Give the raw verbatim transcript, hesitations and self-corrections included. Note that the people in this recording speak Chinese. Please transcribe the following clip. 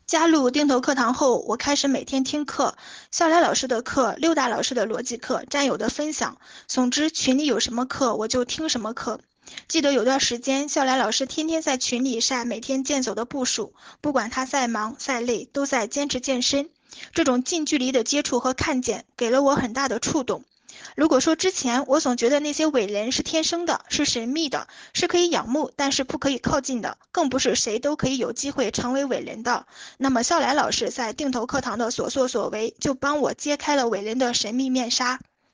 加入定投课堂后，我开始每天听课，肖来老师的课、六大老师的逻辑课、战友的分享，总之群里有什么课我就听什么课。记得有段时间，肖来老师天天在群里晒每天健走的步数，不管他再忙再累，都在坚持健身。这种近距离的接触和看见，给了我很大的触动。如果说之前我总觉得那些伟人是天生的，是神秘的，是可以仰慕但是不可以靠近的，更不是谁都可以有机会成为伟人的，那么肖来老师在定投课堂的所作所为，就帮我揭开了伟人的神秘面纱。